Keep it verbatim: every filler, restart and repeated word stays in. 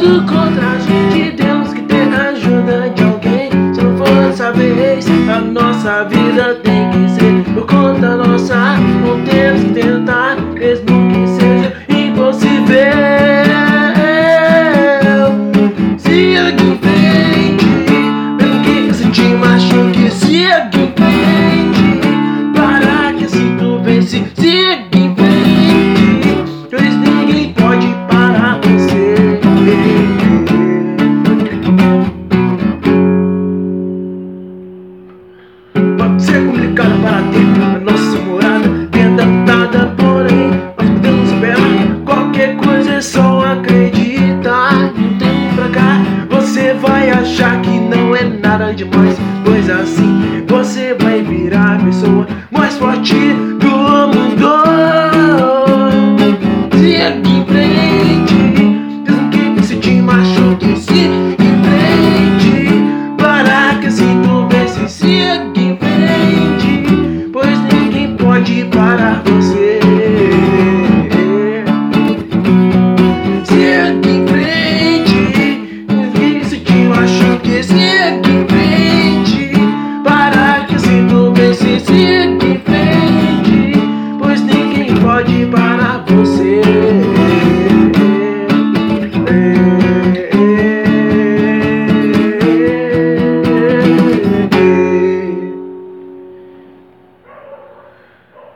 tudo contra a gente, temos que ter ajuda de alguém. Se não for dessa vez, a nossa vida tem que ser por conta nossa. Não temos que tentar, mesmo que seja impossível. Siga em frente, mesmo que você te machuque. Siga em frente, para que assim tu vence. Siga em frente, pois ninguém pode parar você. Pode ser complicado para ter a nossa morada bem adaptada, porém nós podemos esperar. Qualquer coisa é só acreditar. De um tempo pra cá você vai achar que não é nada demais.